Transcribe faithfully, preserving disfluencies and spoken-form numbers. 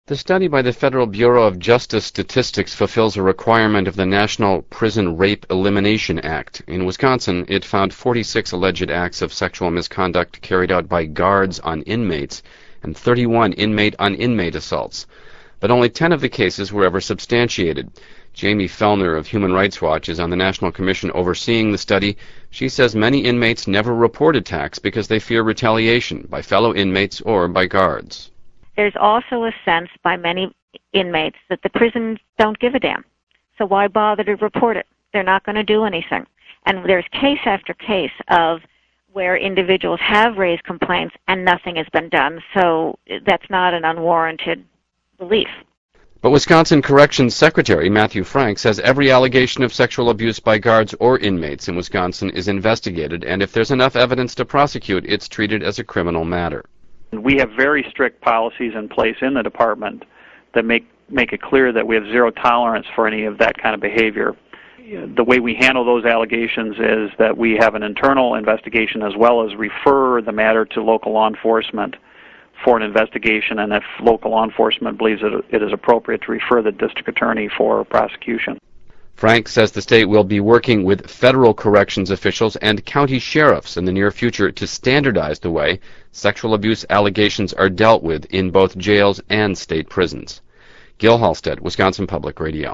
The study by the Federal Bureau of Justice Statistics fulfills a requirement of the National Prison Rape Elimination Act. In Wisconsin, it found forty-six alleged acts of sexual misconduct carried out by guards on inmates and thirty-one inmate-on-inmate assaults. But only ten of the cases were ever substantiated. Jamie Fellner of Human Rights Watch is on the National Commission overseeing the study. She says many inmates never report attacks because they fear retaliation by fellow inmates or by guards. There's also a sense by many inmates that the prisons don't give a damn. So why bother to report it? They're not going to do anything. And there's case after case of where individuals have raised complaints and nothing has been done. So that's not an unwarranted belief. But Wisconsin Corrections Secretary Matthew Frank says every allegation of sexual abuse by guards or inmates in Wisconsin is investigated, and if there's enough evidence to prosecute, it's treated as a criminal matter. We have very strict policies in place in the department that make, make it clear that we have zero tolerance for any of that kind of behavior. The way we handle those allegations is that we have an internal investigation as well as refer the matter to local law enforcement for an investigation, and if local law enforcement believes that it is appropriate, to refer the district attorney for prosecution. Frank says the state will be working with federal corrections officials and county sheriffs in the near future to standardize the way sexual abuse allegations are dealt with in both jails and state prisons. Gil Halstead, Wisconsin Public Radio.